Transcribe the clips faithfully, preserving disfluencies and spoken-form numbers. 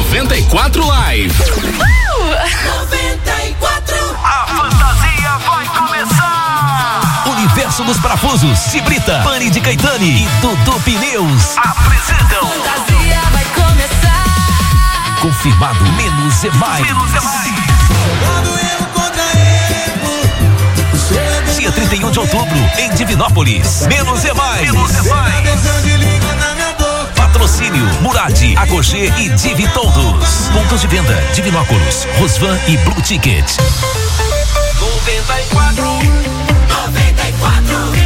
noventa e quatro Live. noventa e quatro. A fantasia vai começar. Universo dos Parafusos, Cibrita, Pani de Caetani e Dudu Pneus apresentam. Fantasia vai começar. Confirmado, menos é mais. Menos é mais. Dia trinta e um de outubro, em Divinópolis. Menos é mais. Menos é mais. Patrocínio Murad, Agogê e Divi Todos. Pontos de venda: Divinópolis, Rosvan e Blue Ticket. noventa e quatro. noventa e quatro.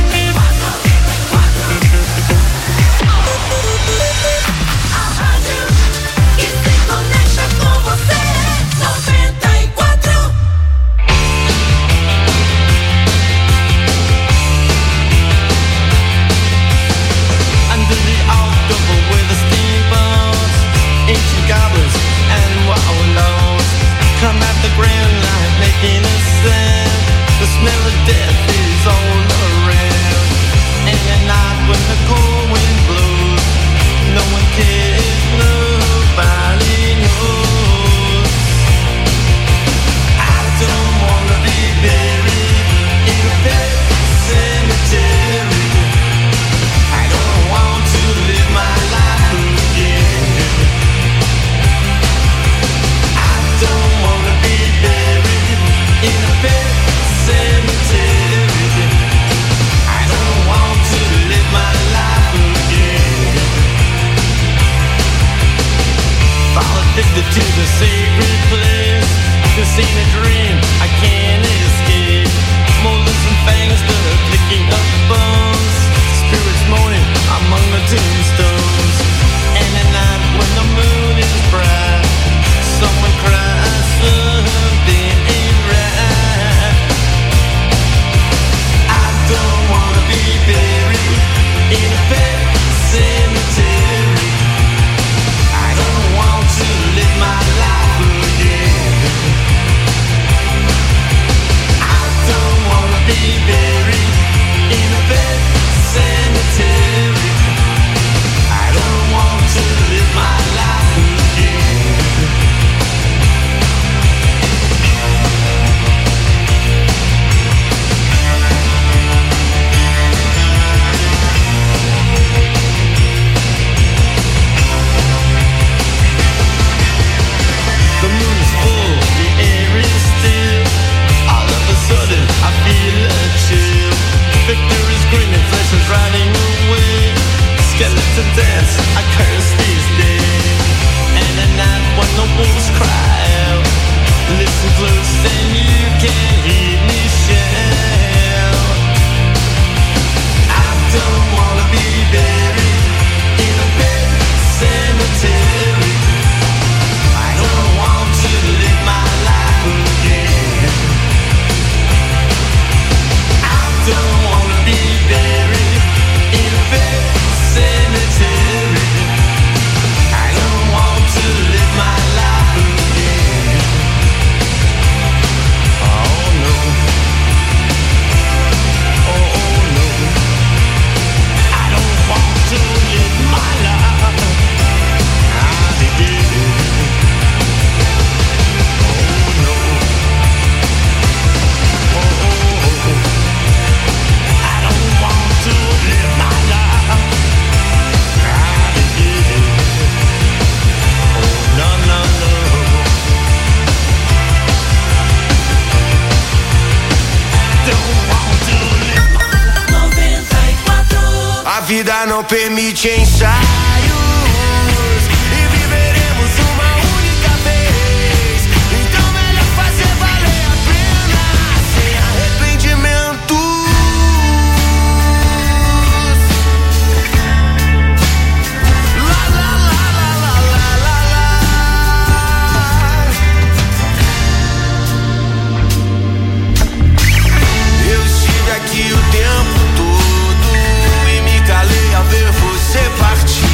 Come at the grand line, making a sound. The smell of death is all around. And at night when the cold wind blows, no one cares, nobody knows. I don't wanna be buried in a pet cemetery. I don't want to live my life again. I don't wanna be buried in a pet cemetery. I don't want to live my life again. Fall addicted to the sacred place. This ain't a dream, I can't escape. Molars and fangs, the clicking of bones. Spirits moaning among the tombstones. And at night when the moon is bright, someone cries, something ain't right. I don't wanna be buried in a pet cemetery. I don't want to live my life again. I don't wanna be buried in a pet cemetery. I don't want to live my life again. The moon is full, the air is still. All of a sudden, I feel a chill. Victor is grinning, flesh is riding away. Skeleton dance, I curse these days. And at night when the wolves cry out, listen close and you can hear me shout. I don't wanna be buried in a pet cemetery. I don't want to live my life again. I don't wanna be buried in a pet cemetery. I don't want to live my life again. Oh no. Oh no. I don't want to live my life. I did it. Oh no. Oh, I don't want to live my life. I did it. Oh no no no. Don't want to live my noventa e quatro. A vida não permite ensaios e viveremos uma única vez. Então melhor fazer valer a pena sem arrependimentos. La la la la la la la. Eu estive aqui o tempo todo e me calei ao ver você partir.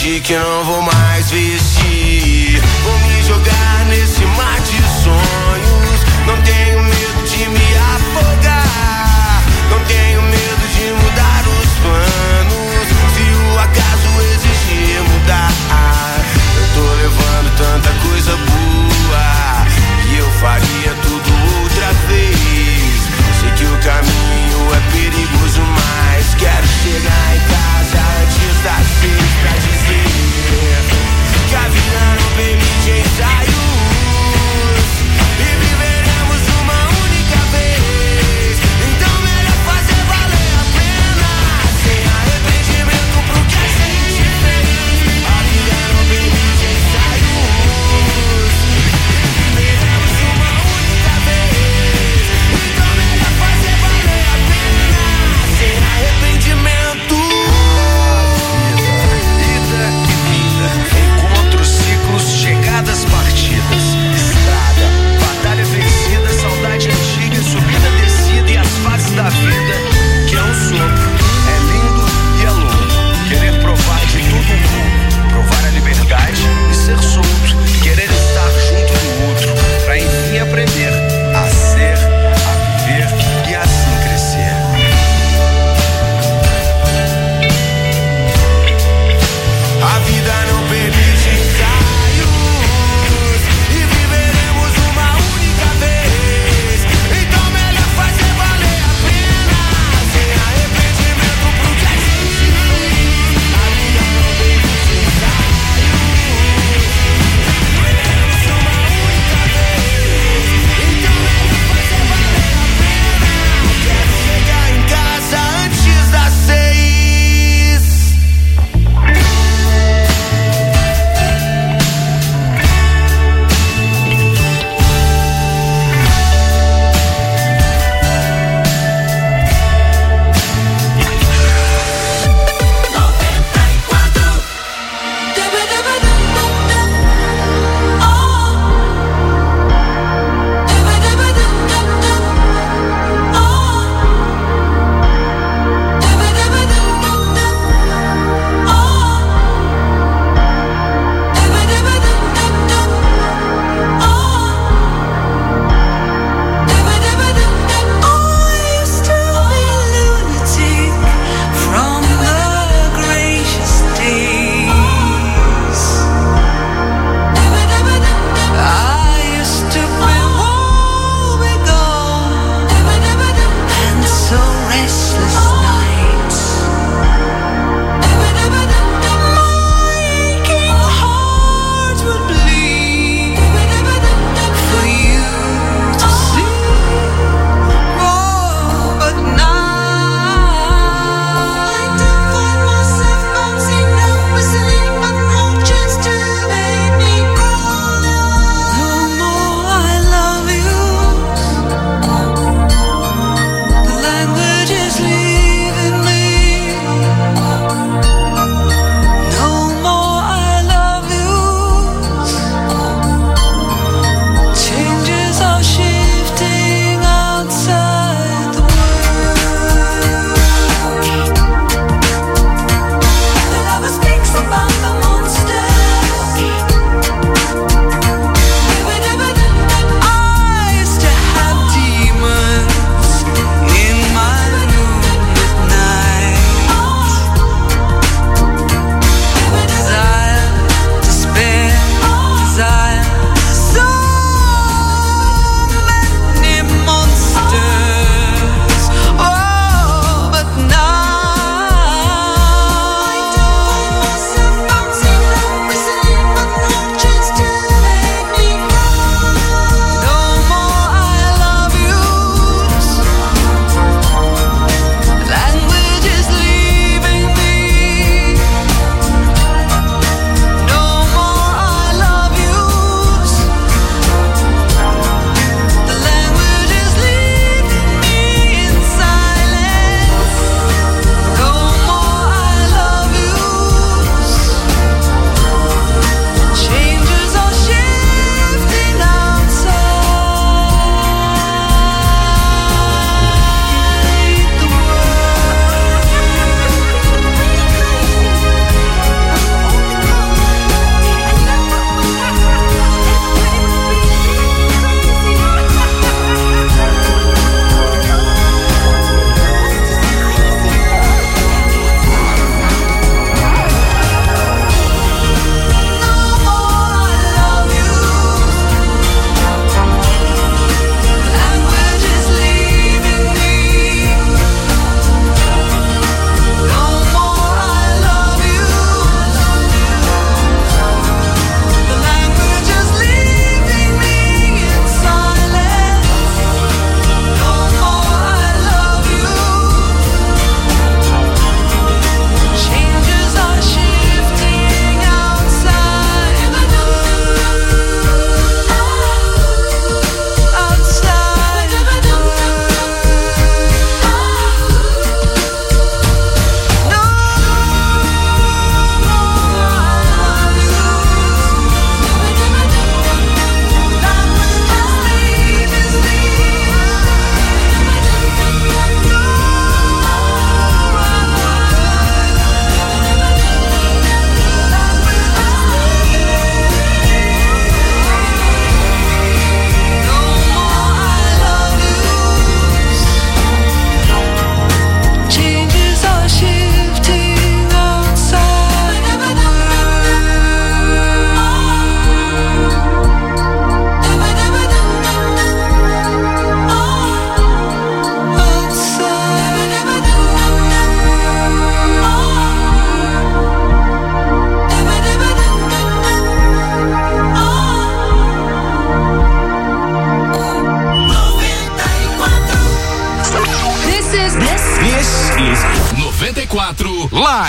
decidi que não vou mais vestir. Vou me jogar nesse mar de sonhos. Não tenho medo de me afogar. Não tenho medo de mudar os planos. Se o acaso exigir mudar, eu tô levando tanta coisa boa e eu faria tudo outra vez. Sei que o caminho é perigoso, mas quero chegar em casa antes das seis pra dizer que a vida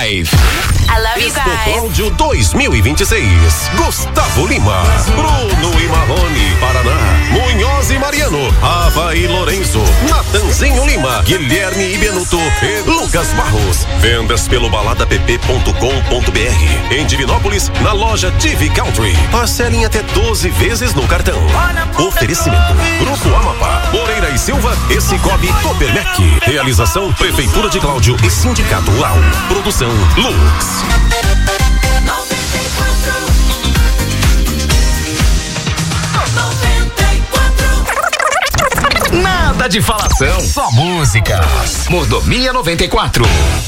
Live. I love you Expo guys. Cláudio dois mil e vinte e seis. Gustavo Lima, Bruno e Marrone, Paraná, Munhoz e Mariano, Ava e Lourenço, Natanzinho Lima, Guilherme e Benuto e Lucas Barros. Vendas pelo balada p p ponto com ponto b r. Em Divinópolis, na loja Divi Country. Parcelem até doze vezes no cartão. Oferecimento: Grupo Amapá, Moreira e Silva e Cicobi Copermec. Realização: Prefeitura de Cláudio e Sindicato Rural. Produção: Lux. Nada de falação, só músicas. Mordomia noventa e quatro.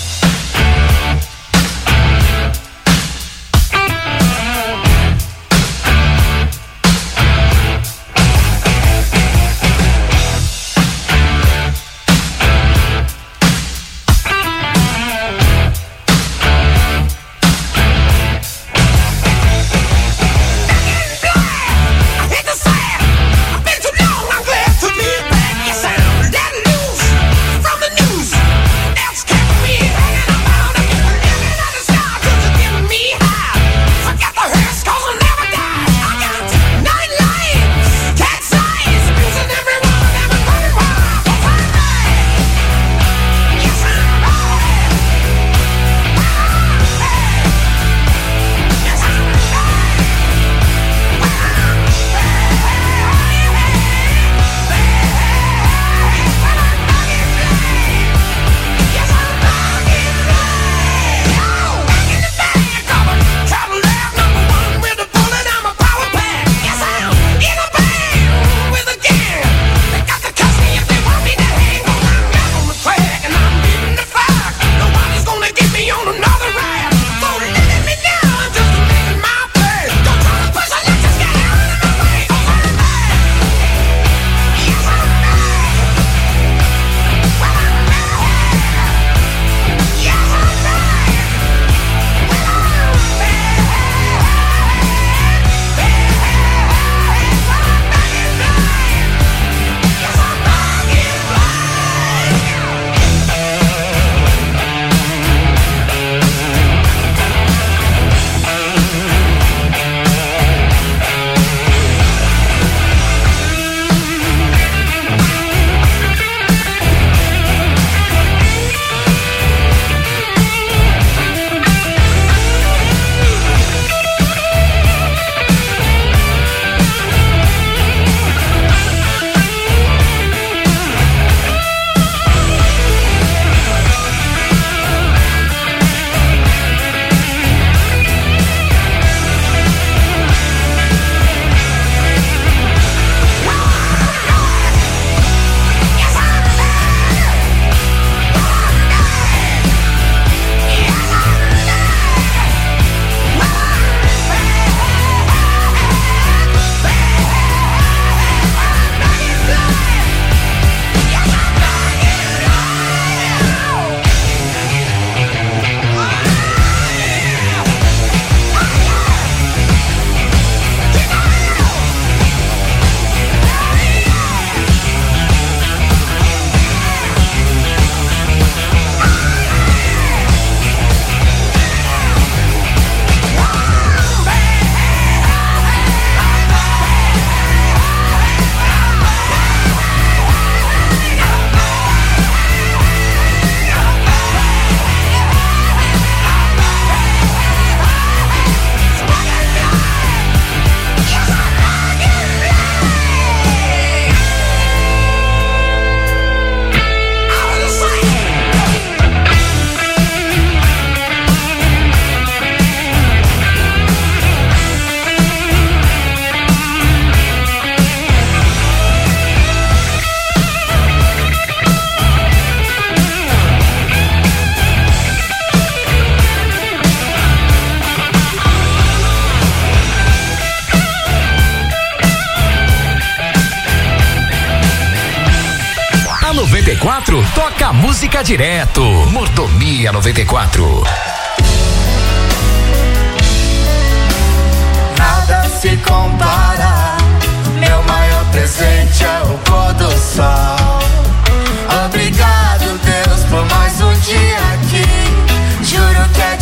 noventa e quatro toca música direto. Mordomia noventa e quatro. Nada se compara. Meu maior presente é o pôr do sol. Obrigado, Deus, por mais um dia aqui. Juro que é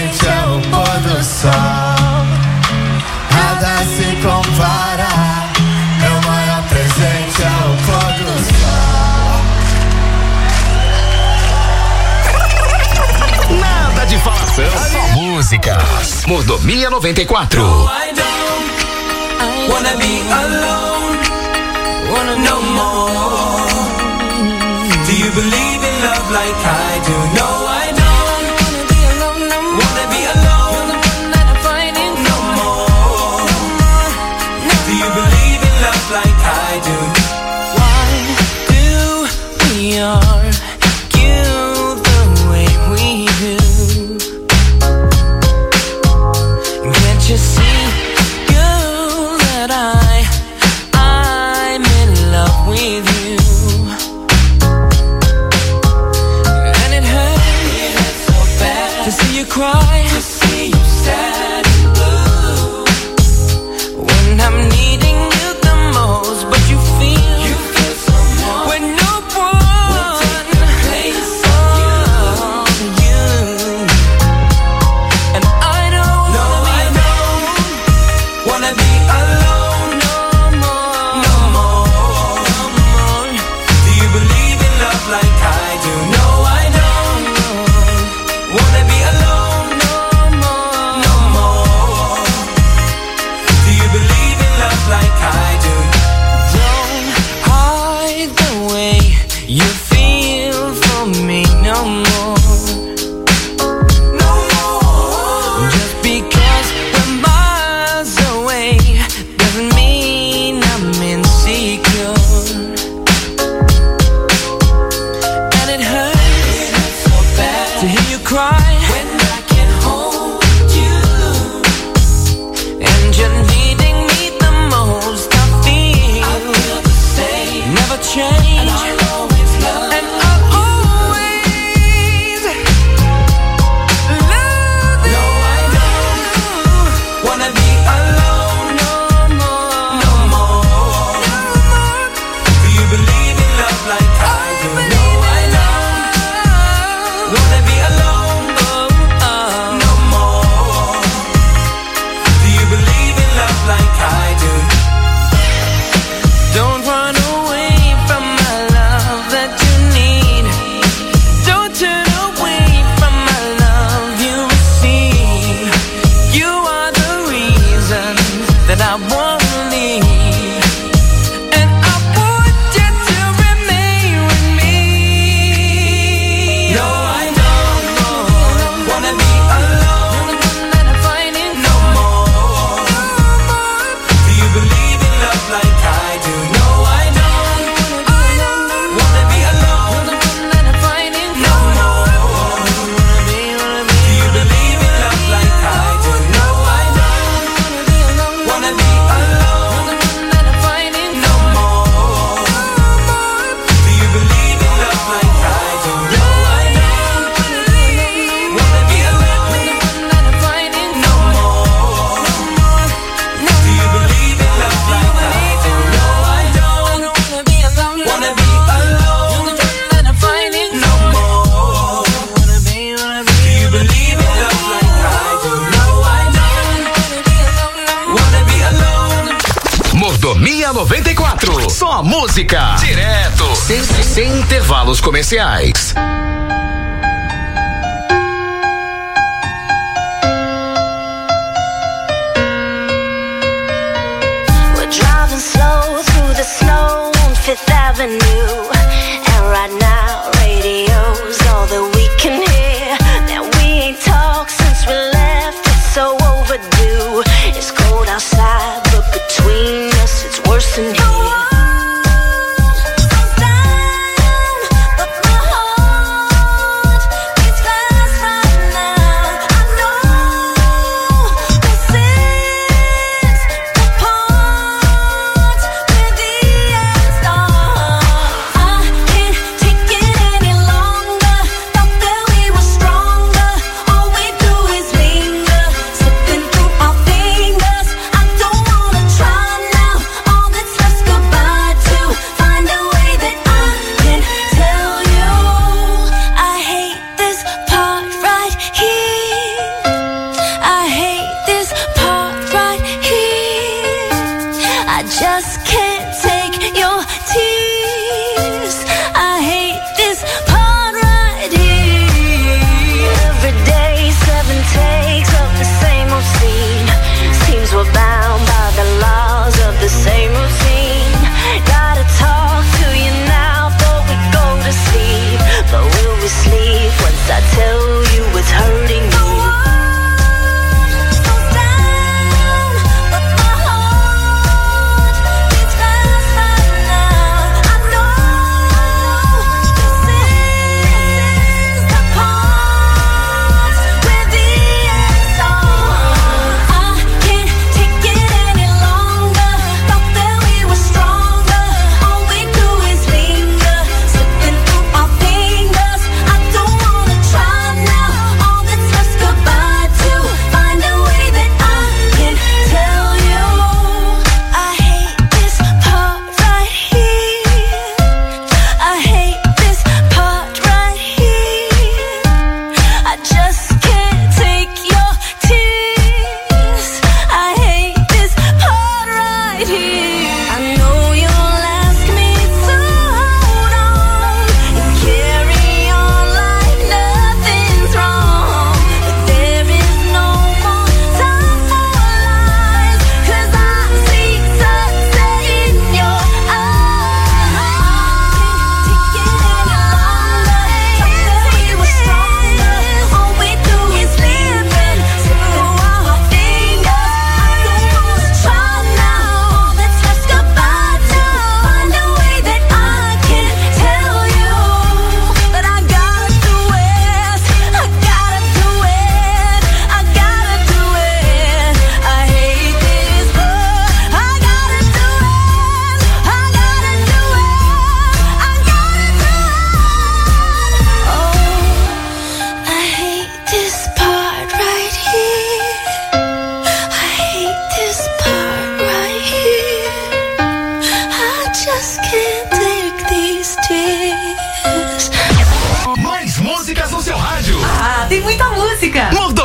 presente é o pôr do sol. Nada se compara. Meu maior presente é o pôr do sol. Nada de falação, só músicas. Mordomia noventa e quatro. No, I don't wanna be alone, wanna no more. Do you believe in love like I do? No, I don't wanna be alone, no more. Wanna be alone, the one that I'm finding no more. Do you believe in love like I do? Why do we argue the way we do? Can't you see, girl, that I, I'm in love with you? And it hurts, it hurts so bad to see you cry, to see you sad and blue. When I'm needing you the most, but you feel, you feel someone when no one will take the place of you. you. And I don't no, wanna be alone, wanna be alone no more, no more, no more. Do you believe in love like I do? No, I don't wanna be alone no more, no more. Do you believe in love like I do? Don't hide the way you feel for me no more, no more. Just because we're miles away doesn't mean I'm insecure. And it hurts, it hurts so bad to hear you cry when I can't hold you. And you're needing me the most. I feel, I feel the same, never change. And I'll always love, and I'll always love you. No, I don't wanna be alone no more, no more, no more. Do you believe in love like I do? No, I don't wanna be alone oh, oh, no more. Do you believe in love like I do? Don't run away from my love that you need. Don't turn away from my love you receive. You are the reason that I want to leave. And I want you to remain with me. No, I don't wanna be alone, that I'm finding no more, no more. Do you believe in love like I do? No, I don't wanna be alone, that I'm finding no more. Do you believe in love like I do? No, I don't wanna be alone, that I'm finding no more. Do you believe in love like I do? No, I don't wanna be alone, that I'm finding no more. Do you believe in love like I do? No, I don't wanna be alone, wanna be alone, that I'm finding no more. Do you believe in love like I do? No, I don't wanna be alone. Mordomia noventa e quatro. Só música. Direto. Sem, sem intervalos comerciais. We're driving slow through the snow on Fifth Avenue. And right now, radio's all that we can hear. Now we ain't talked since we left, it's so overdue. It's cold outside, but between us, it's worse than here. Take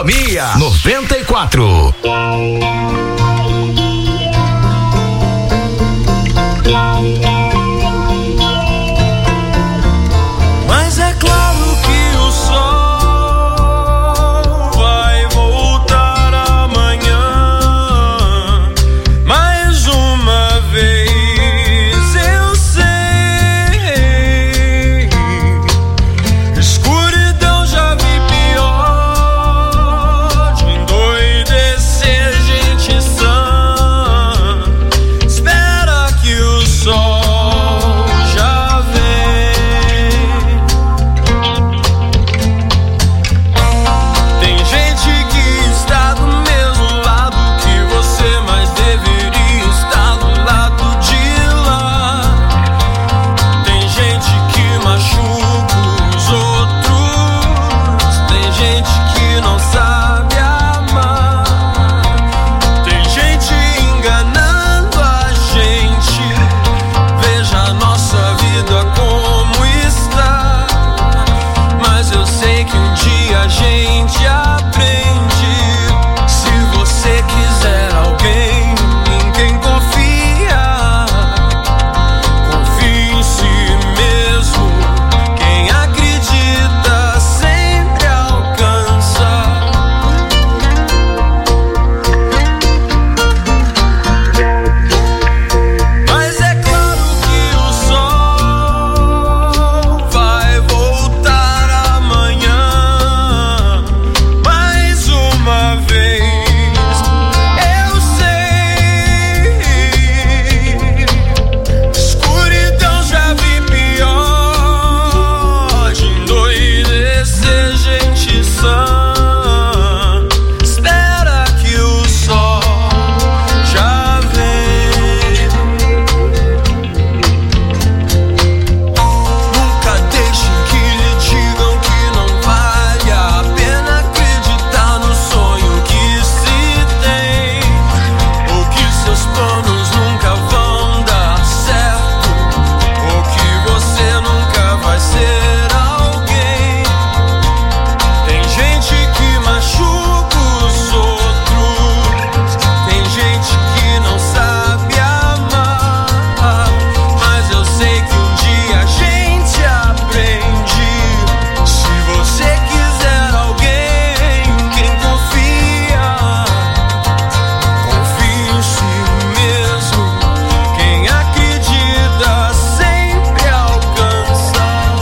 Mordomia noventa e quatro. Mas é claro que o sol vai voltar amanhã. Mais uma vez eu sei, escuridão já vi pior, de endoidecer gente sã. Espera que o sol já vem. Tem gente que está do mesmo lado que você, mas deveria estar do lado de lá. Tem gente que machuca os outros, tem gente que não sabe amar, tem gente enganando a gente. Veja a nossa vida como está. Mas eu sei que um dia a gente aprende. Se você quiser alguém em quem confiar, confie em si mesmo. Quem acredita sempre alcança. Mas é claro que o sol vai voltar amanhã. Mais uma vez eu sei, escuridão já vi pior, de endoidecer gente sã. Espera que o sol já vem. Nunca deixem que lhe digam que não vale a pena acreditar no sonho que se tem, ou que seus planos nunca vão dar certo, ou que você nunca vai ser alguém. Tem gente que machuca os outros, tem gente que não sabe amar, mas eu sei que um dia a gente aprende. Se você quiser alguém em quem confia, confie em si mesmo. Quem acredita sempre alcança.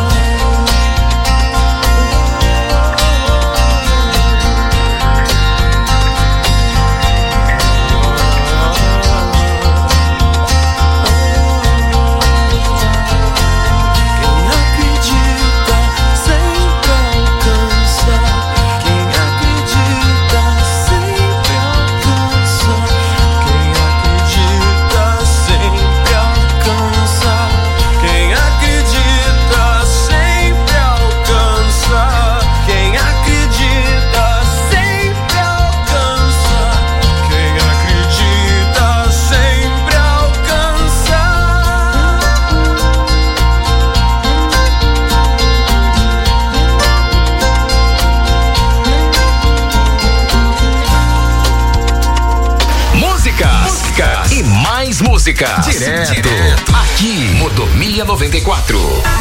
Quem acredita sempre alcança. Quem acredita sempre alcança. Quem acredita sempre alcança. Quem acredita sempre alcança. Quem acredita sempre alcança. Quem acredita sempre alcança. Música, música e mais música. Direto, Direto. Aqui, Mordomia noventa e quatro.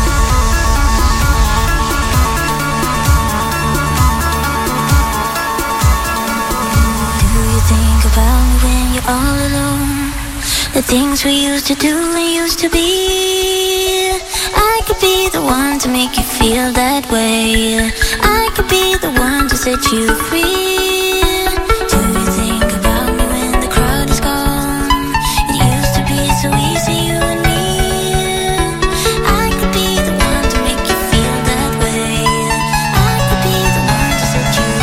Do you think about me when you're all alone? The things we used to do and used to be. I could be the one to make you feel that way. I could be the one to set you free. Do you think about me when the crowd is gone? It used to be so easy, you and me. I could be the one to make you feel that way. I could be the one to set you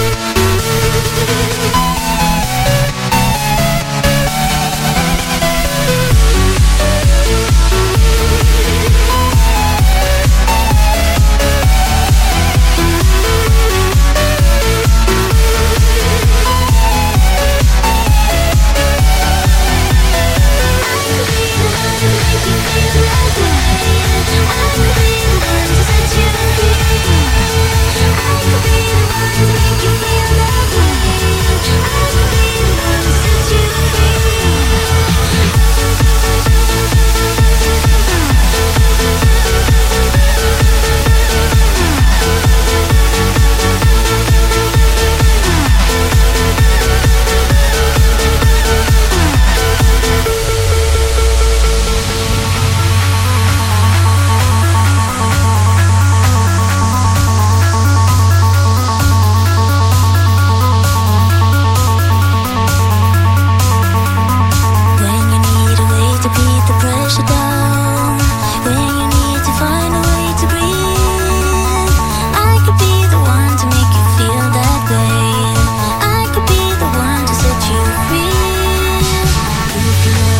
free.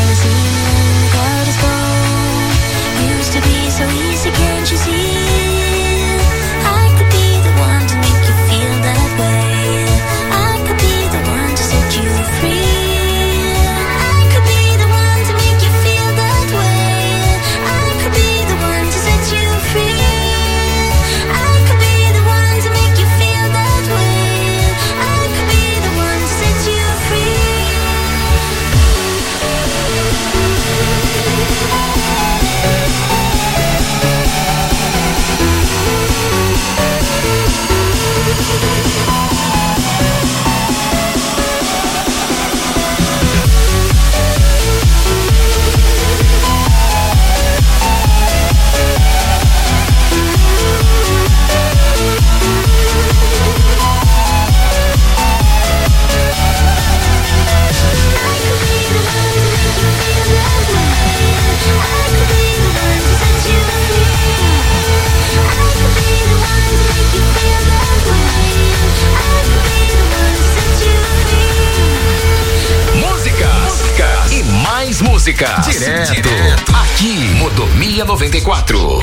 Música direto, direto aqui, Mordomia noventa e quatro.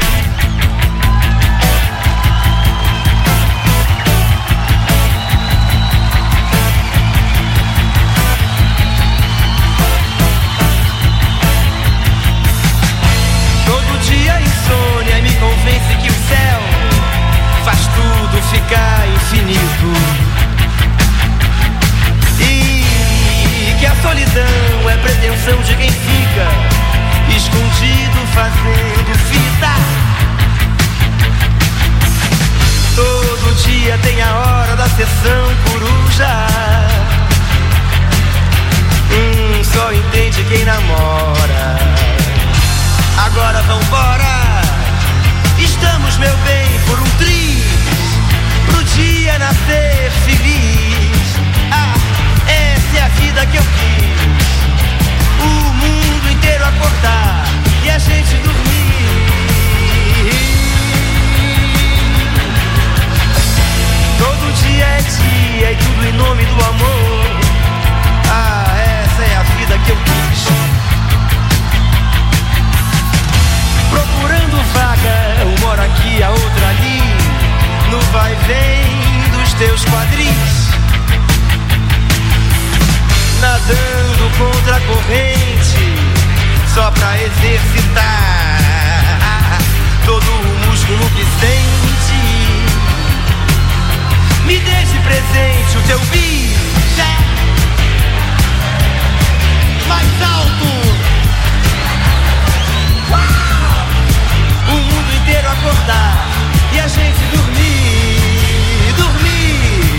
Todo dia insônia me convence que o céu faz tudo ficar infinito e que a solidão é pretensão de quem fica escondido fazendo fita. Todo dia tem a hora da sessão coruja. Hum, só entende quem namora. Agora vambora. Estamos, meu bem, por um triz, pro dia nascer feliz. Ah, essa é a vida que eu quis. O mundo inteiro acordar e a gente dormir. Todo dia é dia e tudo em nome do amor. Ah, essa é a vida que eu quis. Procurando vaga, uma hora aqui, a outra ali, no vai-vem dos teus quadris. Nadando contra a corrente, só pra exercitar todo o músculo que sente. Me dê de presente o teu bis. Mais alto. Uau! O mundo inteiro acordar e a gente dormir, dormir.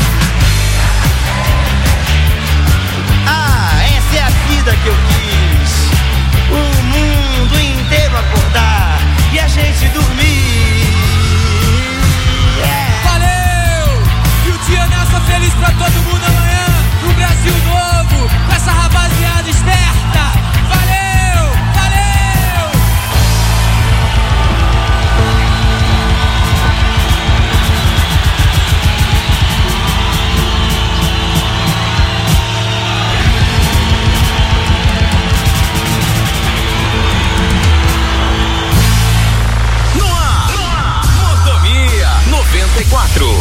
Ah, essa é a vida que eu quis. O mundo inteiro acordar e a gente dormir. Yeah. Valeu! E o dia nessa feliz pra todo mundo amanhã, no Brasil novo, com essa rapaziada esperta. Valeu! Valeu! No ar, no ar, Mordomia noventa e quatro.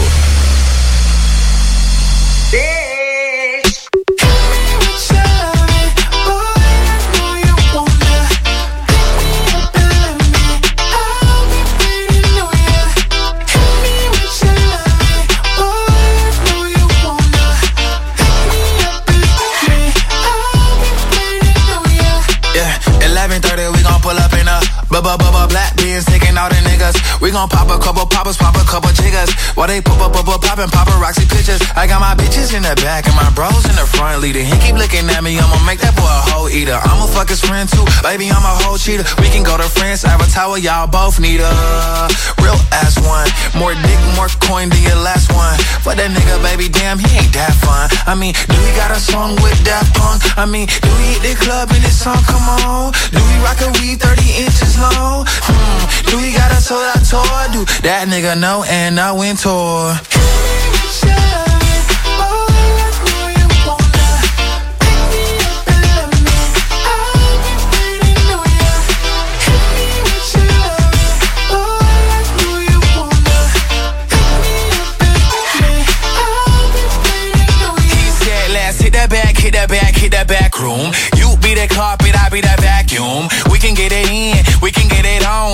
Bubba bubba black beans taking all the niggas. We gon' pop a couple poppers, pop a couple jiggers. While they pop up, pop up, poppin' paparazzi pictures. I got my bitches in the back and my bros in the front leader. He keep looking at me, I'ma make that boy a whole eater. I'ma fuck his friend too, baby, I'm a whole cheater. We can go to France, Avatar, y'all both need a real ass one. More dick, more coin than your last one. For that nigga, baby, damn, he ain't that fun. I mean, do we got a song with Daft Punk? I mean, do we hit the club in this song? Come on. Do we rock a weed thirty inches long? Hmm, do we got a sold out tour? Do that nigga know and I went tour.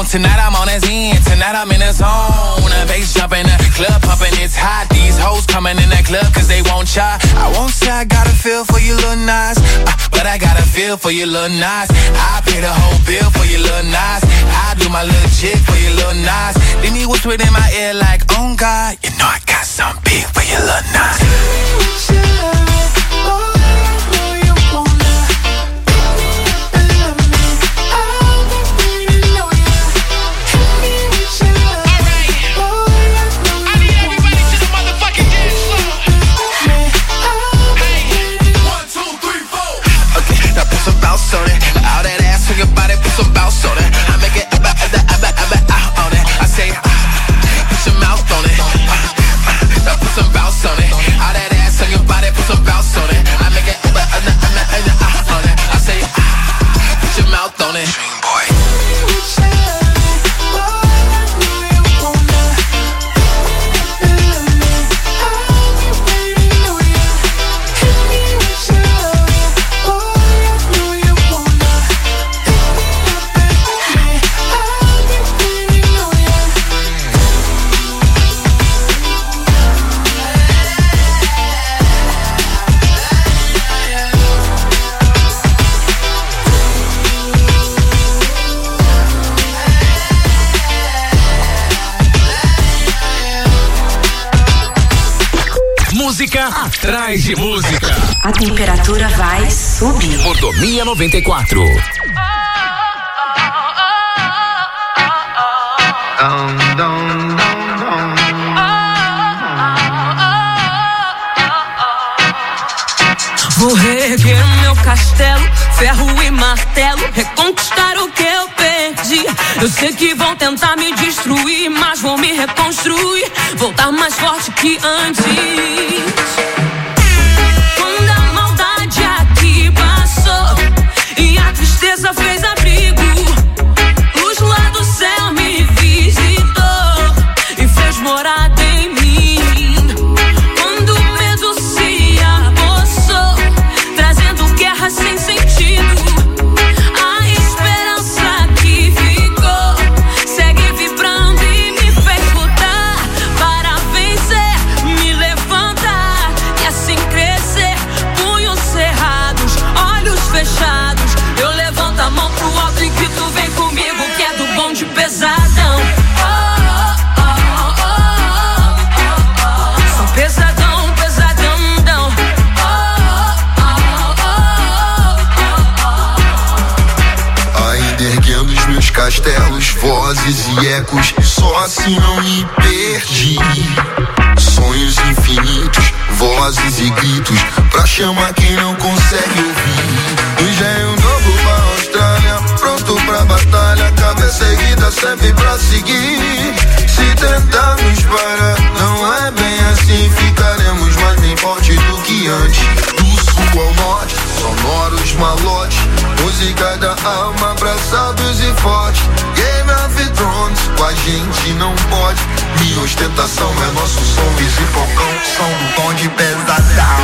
Tonight I'm on a zen, tonight I'm in a zone. The bass jumping, the club pumping, it's hot. These hoes coming in the club cause they won't shy. I won't say I got a feel for you little Nas, uh, but I got a feel for you little Nas. I pay the whole bill for you little Nas. I do my little chick for you little Nas. Then he whispered in my ear like, oh God, you know I got something big for you little Nas. On it, all that ass on your body, put some bounce on it. I make it abba, abba, abba, abba, ah on it. I say, ah, put your mouth on it. I put some bounce on it. All that ass on your body, put some bounce on it. I make it abba, abba, abba, abba, ah on it. I say, ah, put your mouth on it. Dream boy. Música atrás de música. A temperatura vai subir. Mordomia noventa e quatro. Vou reerguer meu castelo, ferro e martelo, reconquistar o que eu perdi. Eu sei que vão tentar me destruir, mas vou me reconstruir, voltar mais forte que antes. Quando a maldade aqui passou e a tristeza fez abrigo, luz lá do céu me visitou e fez morada em mim. Quando o medo se apossou, trazendo guerra sem sentido, a esperança que ficou segue vibrando e me fez lutar para vencer, me levantar e assim crescer. Punhos cerrados, olhos fechados, eu levanto a mão pro alto e grito, vem comigo que é do bonde pesadão. Oh, oh, oh, oh, oh, oh. Sou pesadão, pesadão. Ainda erguendo os meus castelos, vozes e ecos, só assim não me perdi. Sonhos infinitos, vozes e gritos, pra chamar quem não consegue ouvir. Engenho novo pra Austrália, pronto pra batalha, cabeça erguida sempre pra seguir. Se tentarmos parar, não é bem assim, ficaremos mais bem forte do que antes. Do sul ao norte, sonoros malotes, música da alma pra sábios e fortes. Game of Thrones, com a gente não pode. Minha ostentação é nosso som, Vizi Falcão, som do bonde pesadão.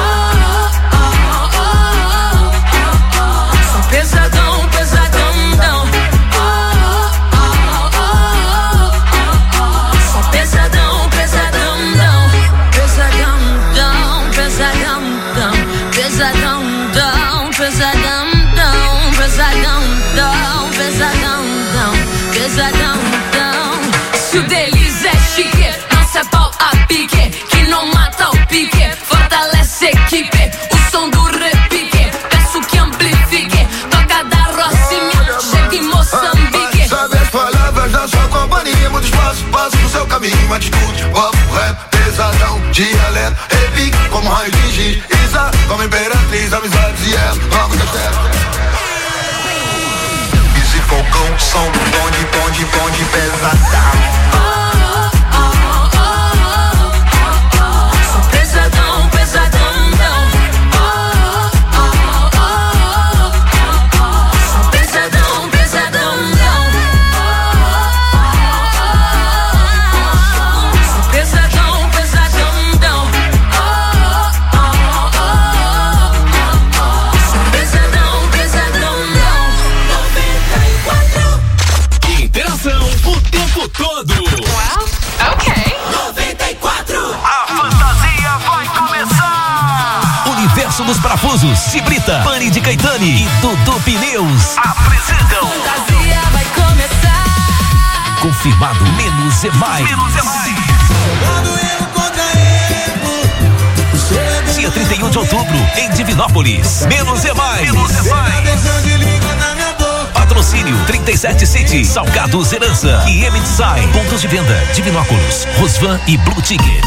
Sou pesadão, pesadão. Sou pesadão, pesadão. Pesadão, pesadão, pesadão, pesadão, pesadão, pesadão, pesadão. Se o deles é chique, não se é pau a pique, que não mata o pique, fortalece a equipe. O som do repique, peço que amplifique, toca da Rocinha, chega em Moçambique. Sabe as palavras da sua companhia, muito espaço, passo no seu caminho, atitude, papo, rap, pesadão, dialeto, repique, como raio de giz, Isa, como imperatriz, amizades e ela, nova da terra. Vizi Falcão, som do bonde, bonde, bonde, pesadão. Pesadão, pesadão. Sou pesadão, pesadão. Sou pesadão, pesadão. Sou pesadão, pesadão. Interação Parafusos de Brita, Pane de Caetani e Dudu Pneus apresentam Fantasia vai começar. Confirmado Menos é Mais. Menos é mais. Dia trinta e um de outubro, em Divinópolis. Menos é Mais. Menos é mais. Patrocínio trinta e sete City, Salgados Herança e M Design. Pontos de venda: Divinópolis, Rosvan e Blue Ticket.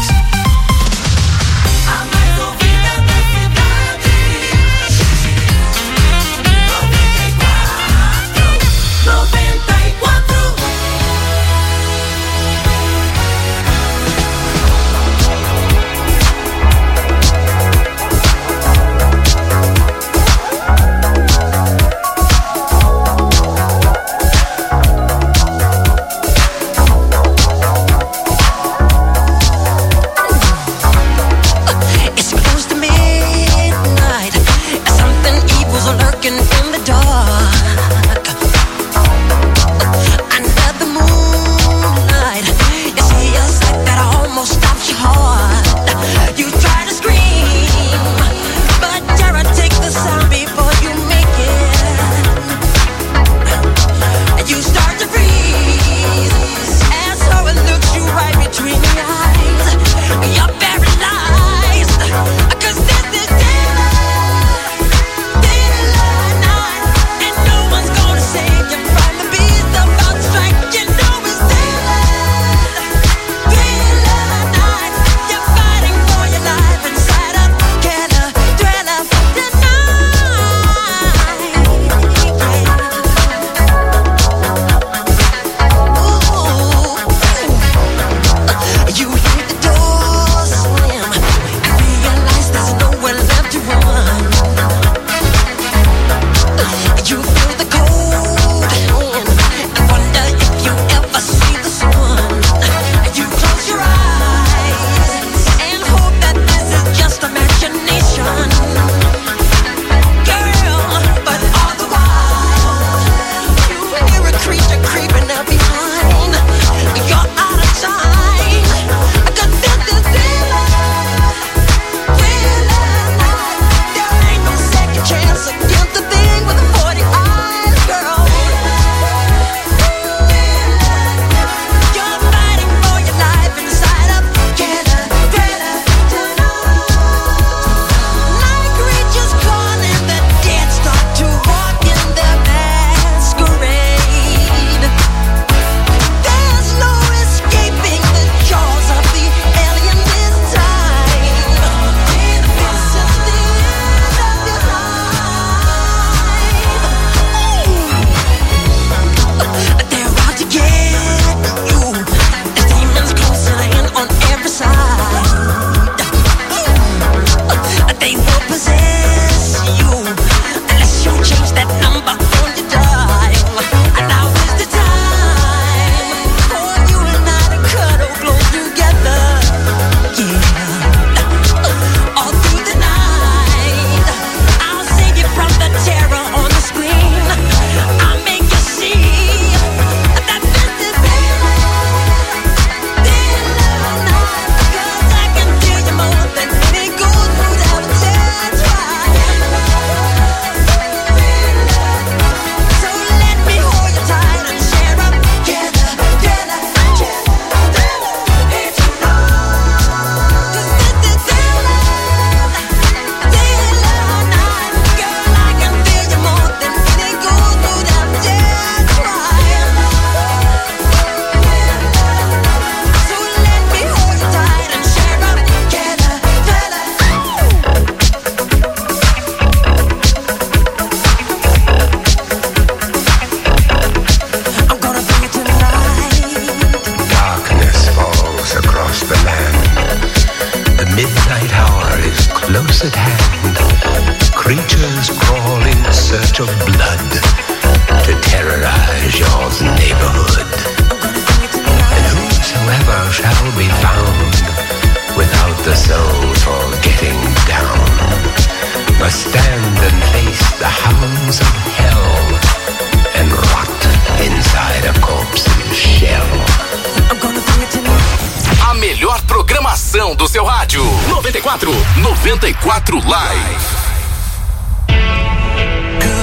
Do seu rádio noventa e quatro, noventa e quatro Live.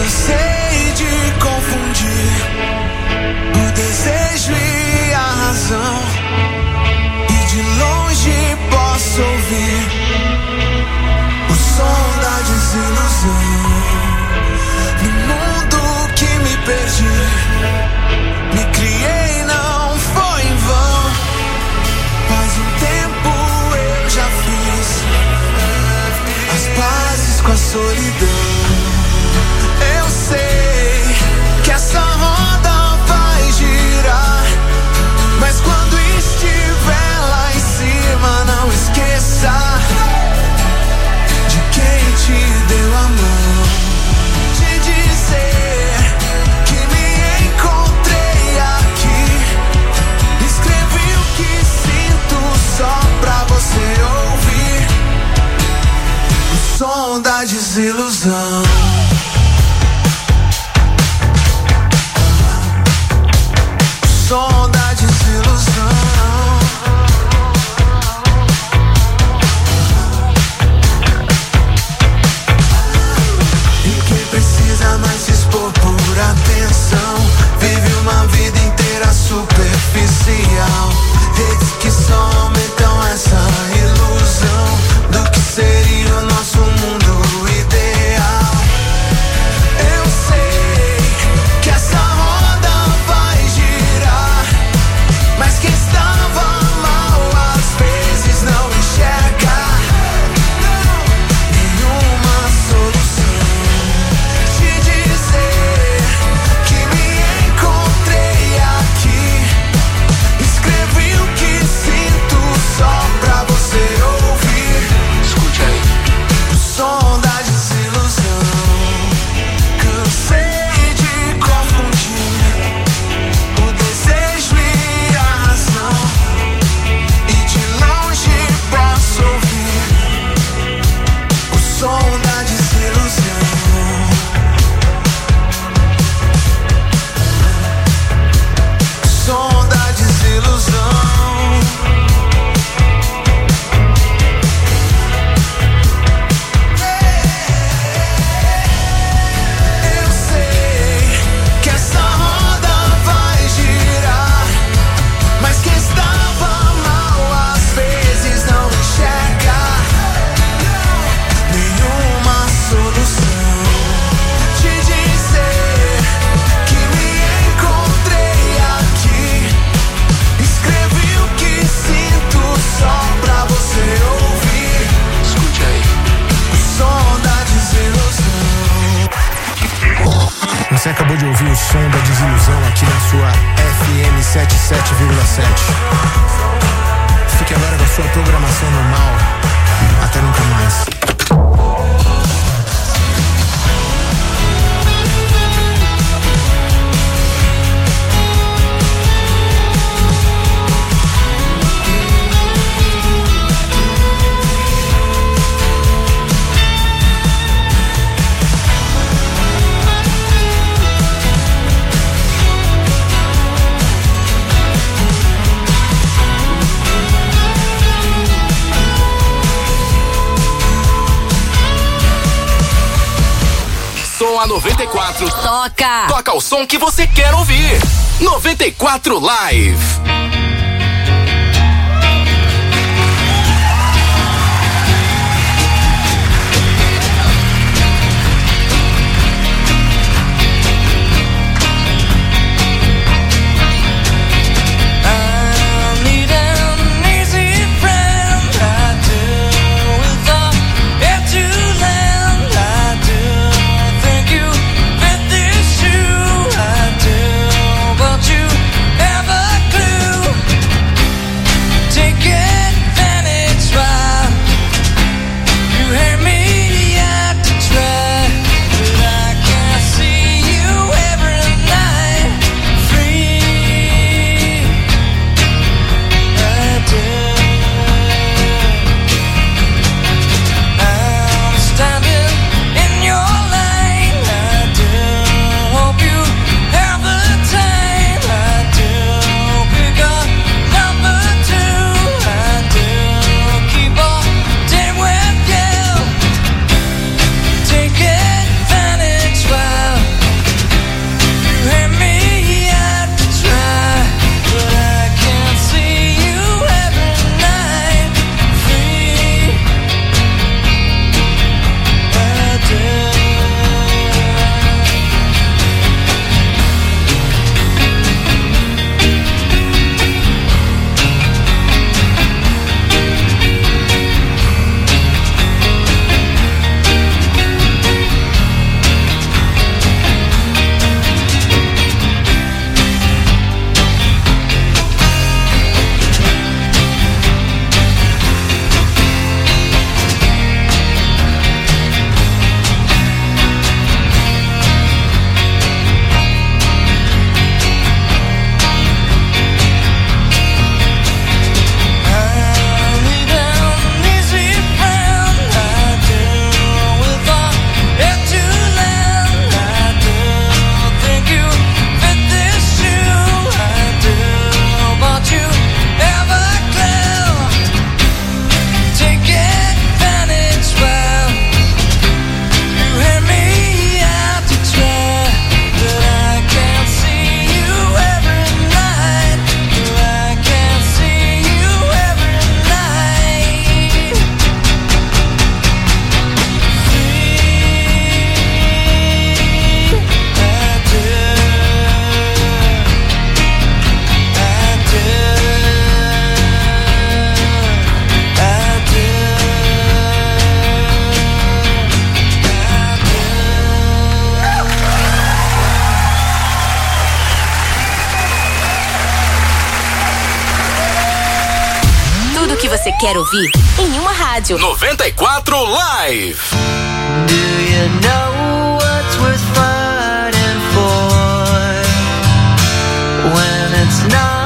Cansei de confundir o desejo e a razão, e de longe posso ouvir o som da desilusão. No mundo que me perdi, me criei, não foi em vão. Faz um tempo eu já fiz as pazes com a solidão. Eu sei que essa roda vai girar, mas quando estiver lá em cima, não esqueça de quem te deu a mão. De dizer que me encontrei aqui, escrevi o que sinto só pra você ouvir o som da desilusão. Som da desilusão. E quem precisa mais se expor por atenção vive uma vida inteira superficial. Redes que só aumentam essa ilusão do que seria o nosso mundo ideal. Eu sei que essa roda vai girar, mas quem estava mal às vezes não enxerga nenhuma solução. Te dizer que me encontrei aqui, escrevi o que sinto só pra você ouvir. Escute aí o som da desilusão. Cansei de confundir o desejo e a razão, e de longe posso ouvir o som da desilusão. O som da desilusão. Eu sei que essa roda vai girar, mas quem estava mal às vezes não enxerga nenhuma solução. Te dizer que me encontrei aqui, escrevi o que sinto só pra você ouvir. Escute aí o som da desilusão. Você acabou de ouvir o som da desilusão aqui na sua F M setenta e sete vírgula sete. Fique agora com a sua programação normal. Até nunca mais. Som a noventa e quatro. Toca! Toca o som que você quer ouvir. noventa e quatro Live. But you never clue você quer ouvir em uma rádio. noventa e quatro Live. Do you know what's worth fighting for when it's not